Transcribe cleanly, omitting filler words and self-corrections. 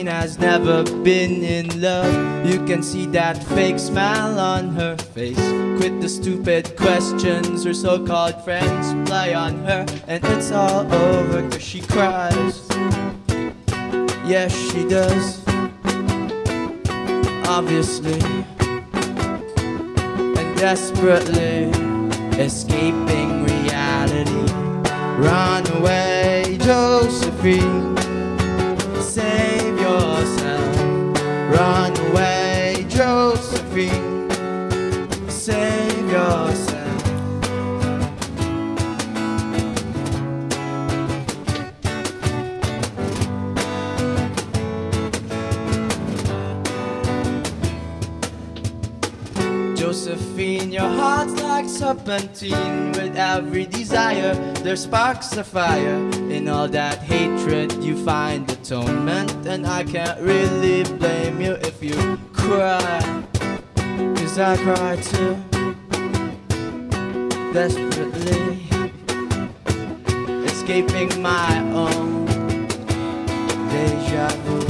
has never been in love. You can see that fake smile on her face. Quit the stupid questions her so-called friends play on her, and it's all over 'cause she cries. Yes, she does, obviously, and desperately escaping reality. Run away, Josephine, save yourself. Run away, Josephine, save yourself. Josephine, your heart's like serpentine. With every desire there's sparks of fire. In all that hatred you find atonement, and I can't really blame you if you cry, 'cause I cry too, desperately escaping my own deja vu.